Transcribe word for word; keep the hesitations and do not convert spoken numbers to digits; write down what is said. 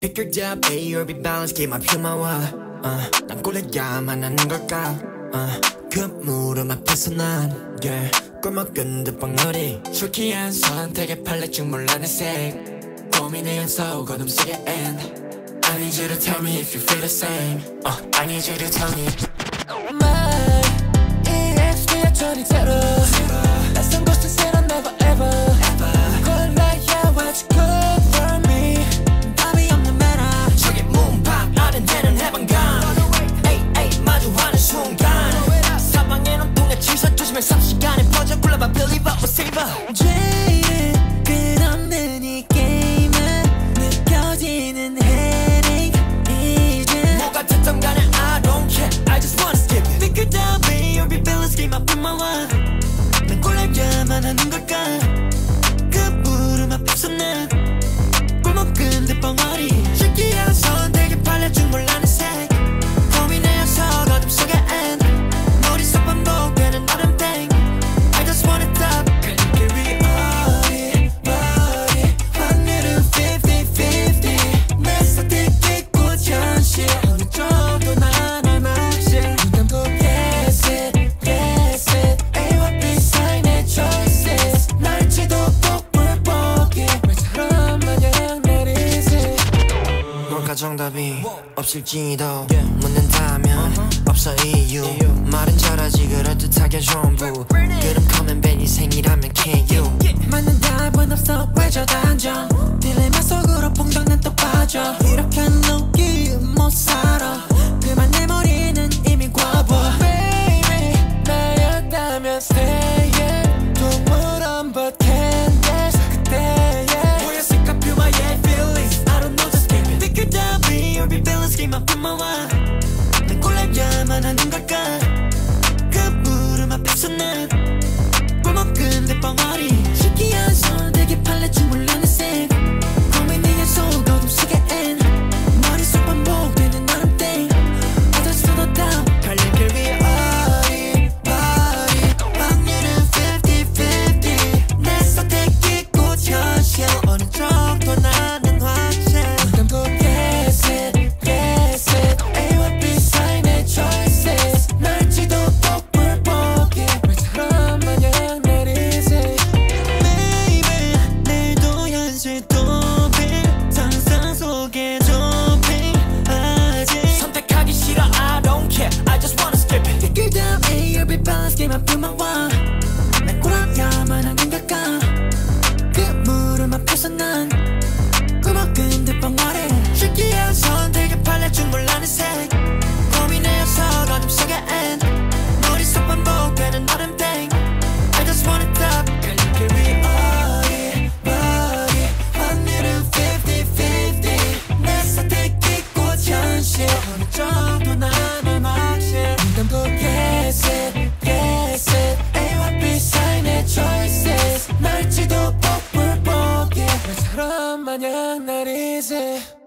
Pick your job, A or B balance, keep my 표마와 uh, 난 꼴려야만 하는 걸까 uh, 그 무릎 앞에서 난 yeah, 꿀먹은 듯 벙어리 쇼키한 선택에 팔레쭉 몰라내 색 고민의 연속 어둠 속의 end I need you to tell me if you feel the same uh, I need you to tell me My 이 엑스피야 전이 제로 낯선 곳은 새로 never ever 걸 나야 what you good for me 답이 없는 매너 저기 문방 아른대는 해방감 에이 에이 마주하는 순간 사방에 눈동자 치사 조심해 삼 시간에 퍼져 굴러봐 believer or saver 죄를 끝없는 이 게임은 느껴지는 headache 이제 뭐가 됐든 간에 I don't care I just wanna skip it Pick it down be or be balance game 앞에 마와 난 꼴려야만 하는 걸까 그 무릎 앞에서 난 꿀먹은 듯 벙어리 신기한 선택에 팔려준 몰라는 색 고민의 연속 어둠 속의 end 머릿속 반복되는 다른 thing I just wanna stop 그렇게 reality body 확률은 fifty fifty 내 선택했고 현실 어느 정도 나는 확실 눈 감고 yes it yes it A와 B 사이의 choices 날지도 복불복이 말처럼 마냥 내리지 뭘까 정답이 없을지도 묻는다면 없어 이유 말은 잘하지 그럴듯하게 전부 그럼 커면 벤이 생이라면 can you 맞는 답은 없어 왜 저 단정 딜레마 속으로 퐁당 난 또 빠져 이렇게 녹이 못 살아 그만 내 머리는 이미 과보 Baby 나였다면 stay yeah 동물원 but can't dance 그때의 보였을까 feel my yeah feelings I don't know just keep it Pick it down be or be balance game 앞에 마와 난 꼴려야만 하는 걸까 그 무릎 앞에서 난 꿀먹은 듯 벙어리 신기한 선택에 팔레쭉 몰라내 색 고민의 연속 어둠 속의 end 머릿속 반복되는 나름 thing I just wanna down 갈림길 위에 어리 버리 확률은 fifty fifty 내 선택했고 현실 어느 정도 나는 확실 눈 감고 yes it yes it A와 B 사이의 choices 날지도 복불복이 말처럼 마냥 내리지 Baby 내일도 현실 도핑 상상 속에 좁힌 아직 선택하기 싫어 I don't care I just wanna skip it Pick it down A or B balance game 앞에 마와 난 꼴아야만 하는 걸까 그 무릎 앞에서 난 꿀먹은 듯 벙어리 신기한 선택에 팔려준 몰라낸 색 고민의 연속 어둠 속의 end 머릿속 반복되는 다른 thing I just wanna stop 갈림길 위에 어리 버리 확률은 fifty fifty 내 선택했고 현실 어느 정도 나는 확실 눈 감고 yes it yes it A와 B 사이의 choices 날지도 복불복이 말처럼 마냥 내리지